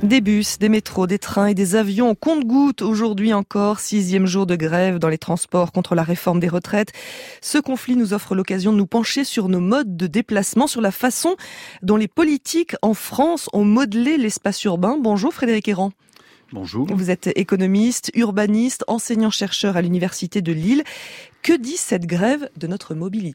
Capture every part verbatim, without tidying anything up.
Des bus, des métros, des trains et des avions au compte-gouttes aujourd'hui encore, sixième jour de grève dans les transports contre la réforme des retraites. Ce conflit nous offre l'occasion de nous pencher sur nos modes de déplacement, sur la façon dont les politiques en France ont modelé l'espace urbain. Bonjour Frédéric Errand. Bonjour. Vous êtes économiste, urbaniste, enseignant-chercheur à l'Université de Lille. Que dit cette grève de notre mobilité ?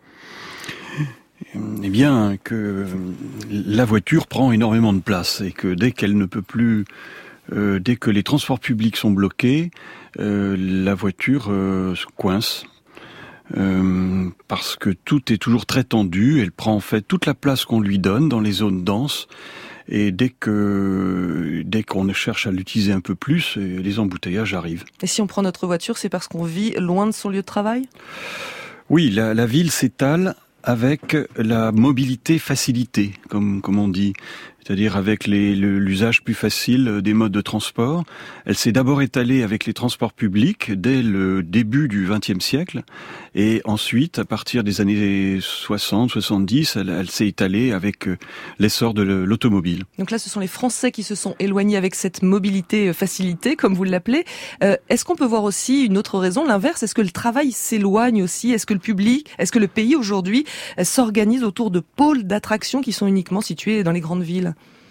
Eh bien, que la voiture prend énormément de place et que dès qu'elle ne peut plus, euh, dès que les transports publics sont bloqués, euh, la voiture euh, se coince. Euh, parce que tout est toujours très tendu, elle prend en fait toute la place qu'on lui donne dans les zones denses. Et dès que dès qu'on cherche à l'utiliser un peu plus, les embouteillages arrivent. Et si on prend notre voiture, c'est parce qu'on vit loin de son lieu de travail ? Oui, la, la ville s'étale avec la mobilité facilitée, comme, comme on dit, c'est-à-dire avec les, le, l'usage plus facile des modes de transport. Elle s'est d'abord étalée avec les transports publics dès le début du vingtième siècle, et ensuite, à partir des années soixante soixante-dix, elle, elle s'est étalée avec l'essor de l'automobile. Donc là, ce sont les Français qui se sont éloignés avec cette mobilité facilitée, comme vous l'appelez. Euh, est-ce qu'on peut voir aussi une autre raison, l'inverse ? Est-ce que le travail s'éloigne aussi ? Est-ce que le public, est-ce que le pays aujourd'hui s'organise autour de pôles d'attraction qui sont uniquement situés dans les grandes villes ?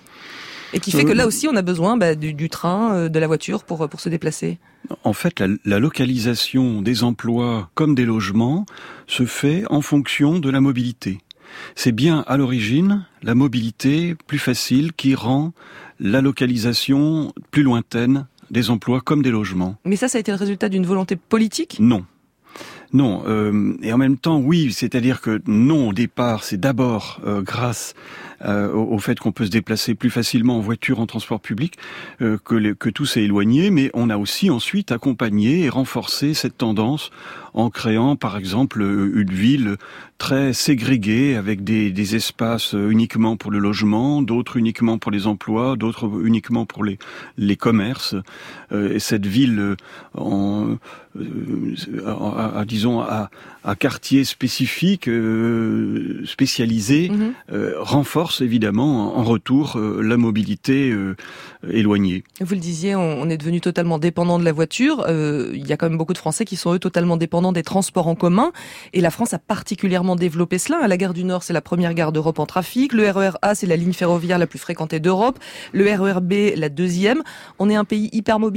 Et qui fait que là aussi, on a besoin bah, du, du train, de la voiture pour, pour se déplacer. En fait, la, la localisation des emplois comme des logements se fait en fonction de la mobilité. C'est bien à l'origine la mobilité plus facile qui rend la localisation plus lointaine des emplois comme des logements. Mais ça, ça a été le résultat d'une volonté politique ? Non. Non, euh, et en même temps, oui, c'est-à-dire que non, au départ, c'est d'abord euh, grâce euh, au, au fait qu'on peut se déplacer plus facilement en voiture, en transport public, euh, que, les, que tout s'est éloigné, mais on a aussi ensuite accompagné et renforcé cette tendance en créant, par exemple, une ville très ségrégée, avec des, des espaces uniquement pour le logement, d'autres uniquement pour les emplois, d'autres uniquement pour les, les commerces. Euh, et cette ville, en, euh, à, à, disons, à, à quartier spécifique, euh, spécialisé, mm-hmm. euh, renforce évidemment en retour euh, la mobilité euh, éloignée. Vous le disiez, on, on est devenu totalement dépendant de la voiture. Euh, il y a quand même beaucoup de Français qui sont eux totalement dépendants des transports en commun. Et la France a particulièrement développé cela. À la gare du Nord, c'est la première gare d'Europe en trafic. Le R E R A, c'est la ligne ferroviaire la plus fréquentée d'Europe. Le R E R B, la deuxième. On est un pays hyper mobile ?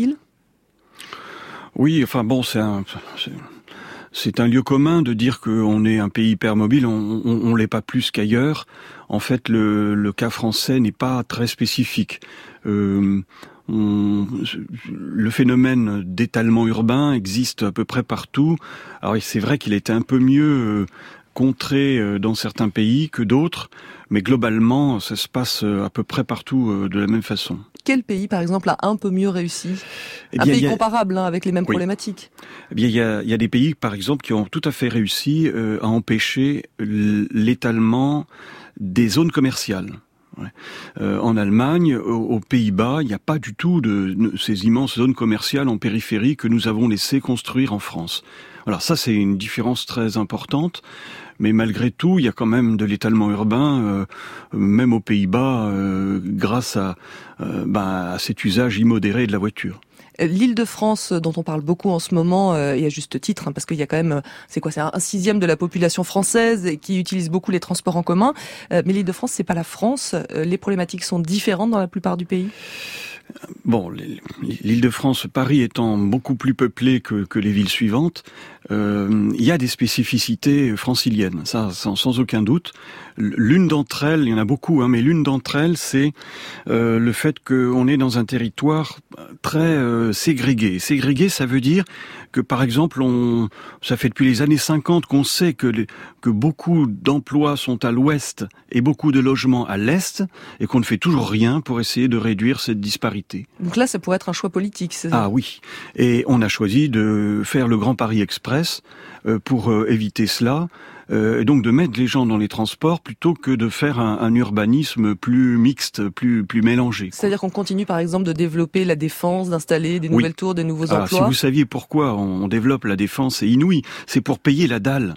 Oui, enfin bon, c'est un... C'est... C'est un lieu commun de dire qu'on est un pays hypermobile, on, on, on l'est pas plus qu'ailleurs. En fait, le, le cas français n'est pas très spécifique. Euh, on, le phénomène d'étalement urbain existe à peu près partout. Alors c'est vrai qu'il a été un peu mieux contré dans certains pays que d'autres, mais globalement, ça se passe à peu près partout de la même façon. Quel pays, par exemple, a un peu mieux réussi ? Eh bien, un pays a... comparable, hein, avec les mêmes oui. problématiques. Eh bien, il y a, il y a des pays, par exemple, qui ont tout à fait réussi euh, à empêcher l'étalement des zones commerciales. Ouais. Euh, en Allemagne, aux, aux Pays-Bas, il n'y a pas du tout de, de ces immenses zones commerciales en périphérie que nous avons laissé construire en France. Alors ça, c'est une différence très importante. Mais malgré tout, il y a quand même de l'étalement urbain, euh, même aux Pays-Bas, euh, grâce à, euh, bah, à cet usage immodéré de la voiture. L'Île-de-France, dont on parle beaucoup en ce moment, euh, et à juste titre, hein, parce qu'il y a quand même, c'est quoi, c'est un sixième de la population française qui utilise beaucoup les transports en commun. Euh, mais l'Île-de-France, c'est pas la France. Euh, les problématiques sont différentes dans la plupart du pays. Bon, l'Île-de-France, Paris étant beaucoup plus peuplée que, que les villes suivantes, euh, il y a des spécificités franciliennes, ça sans, sans aucun doute. L'une d'entre elles, il y en a beaucoup, hein, mais l'une d'entre elles, c'est euh, le fait qu'on est dans un territoire très euh, ségrégué. Ségrégué, ça veut dire que, par exemple, on, ça fait depuis les années cinquante qu'on sait que, les, que beaucoup d'emplois sont à l'ouest et beaucoup de logements à l'est, et qu'on ne fait toujours rien pour essayer de réduire cette disparité. Donc là, ça pourrait être un choix politique, c'est ça ? Ah oui, et on a choisi de faire le Grand Paris Express euh, pour euh, éviter cela. Euh, et donc de mettre les gens dans les transports plutôt que de faire un, un urbanisme plus mixte, plus plus mélangé. C'est-à-dire qu'on continue par exemple de développer la défense, d'installer des nouvelles oui. tours, des nouveaux Alors, emplois. Si vous saviez pourquoi on développe la défense, c'est inouï. C'est pour payer la dalle.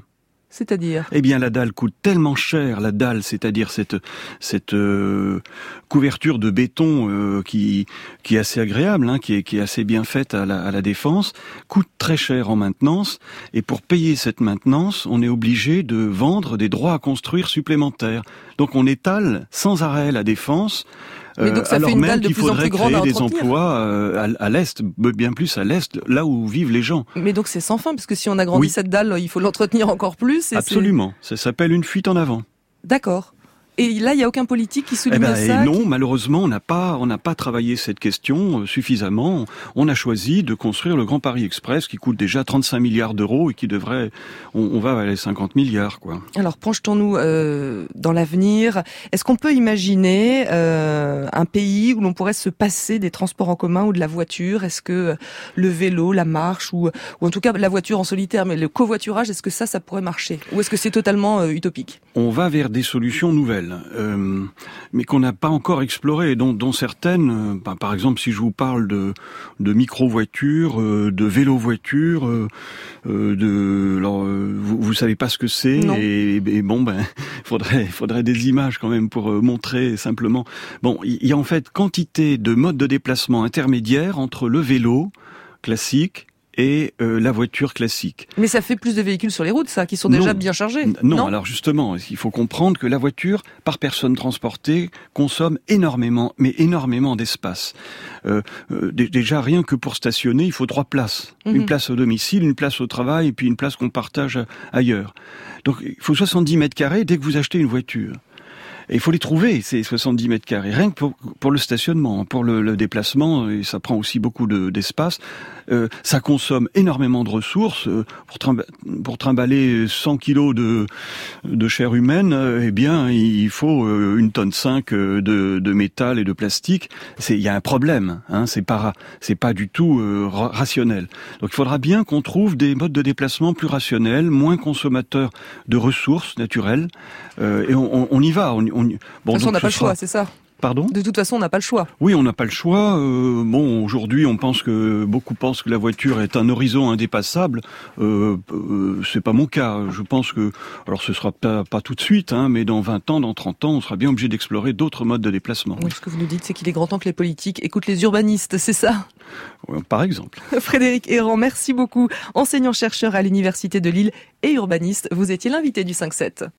C'est-à-dire ? Eh bien, la dalle coûte tellement cher, la dalle, c'est-à-dire cette cette euh, couverture de béton euh, qui qui est assez agréable, hein, qui est qui est assez bien faite à la, à la Défense, coûte très cher en maintenance. Et pour payer cette maintenance, on est obligé de vendre des droits à construire supplémentaires. Donc, on étale sans arrêt la Défense. Mais donc ça alors fait une même dalle de qu'il plus en faudrait plus grande à créer des entretenir. emplois euh, à, à l'est, bien plus à l'est, là où vivent les gens. Mais donc c'est sans fin, parce que si on agrandit Oui. cette dalle, il faut l'entretenir encore plus. Et Absolument, ça s'appelle une fuite en avant. c'est... D'accord. Et là, il n'y a aucun politique qui souligne Eh ben, ça et non, qui... malheureusement, on n'a pas, on n'a pas travaillé cette question euh, suffisamment. On a choisi de construire le Grand Paris Express, qui coûte déjà trente-cinq milliards d'euros et qui devrait, on, on va vers les cinquante milliards, quoi. Alors, penche-t-on-nous euh, dans l'avenir. Est-ce qu'on peut imaginer euh, un pays où l'on pourrait se passer des transports en commun ou de la voiture ? Est-ce que le vélo, la marche, ou, ou en tout cas la voiture en solitaire, mais le covoiturage, est-ce que ça, ça pourrait marcher ? Ou est-ce que c'est totalement euh, utopique ? On va vers des solutions nouvelles. Euh, mais qu'on n'a pas encore explorées, dont, dont certaines, euh, bah, par exemple, si je vous parle de, de micro-voitures, euh, de vélo-voitures, euh, euh, de, alors, euh, vous, vous savez pas ce que c'est, et, et bon, ben, faudrait, faudrait des images quand même pour euh, montrer simplement. Bon, il y a en fait quantité de modes de déplacement intermédiaires entre le vélo classique et euh, la voiture classique. Mais ça fait plus de véhicules sur les routes, ça, qui sont déjà non. bien chargés. Non, non, alors justement, il faut comprendre que la voiture, par personne transportée, consomme énormément, mais énormément d'espace. Euh, euh, déjà, rien que pour stationner, il faut trois places. Mm-hmm. Une place au domicile, une place au travail, et puis une place qu'on partage ailleurs. Donc, il faut soixante-dix mètres carrés dès que vous achetez une voiture. Et il faut les trouver, ces soixante-dix mètres carrés, rien que pour, pour le stationnement, pour le, le déplacement, et ça prend aussi beaucoup de, d'espace. Euh, ça consomme énormément de ressources. Euh, pour, trimba- pour trimballer cent kilos de, de chair humaine, euh, eh bien, il faut euh, une tonne cinq de, de métal et de plastique. C'est, il y a un problème, hein, c'est pas, c'est pas du tout euh, ra- rationnel. Donc il faudra bien qu'on trouve des modes de déplacement plus rationnels, moins consommateurs de ressources naturelles, euh, et on, on, on y va. On, on, de toute façon, on n'a pas le choix, c'est ça. Pardon ? De toute façon, on n'a pas le choix. Oui, on n'a pas le choix. Euh, bon, aujourd'hui, on pense que beaucoup pensent que la voiture est un horizon indépassable. Euh, euh, c'est pas mon cas. Je pense que, alors, ce sera pas, pas tout de suite, hein, mais dans vingt ans, dans trente ans, on sera bien obligé d'explorer d'autres modes de déplacement. Oui, ce que vous nous dites, c'est qu'il est grand temps que les politiques écoutent les urbanistes, c'est ça ? Ouais, par exemple. Frédéric Errand, merci beaucoup. Enseignant-chercheur à l'Université de Lille et urbaniste, vous étiez l'invité du cinq sept.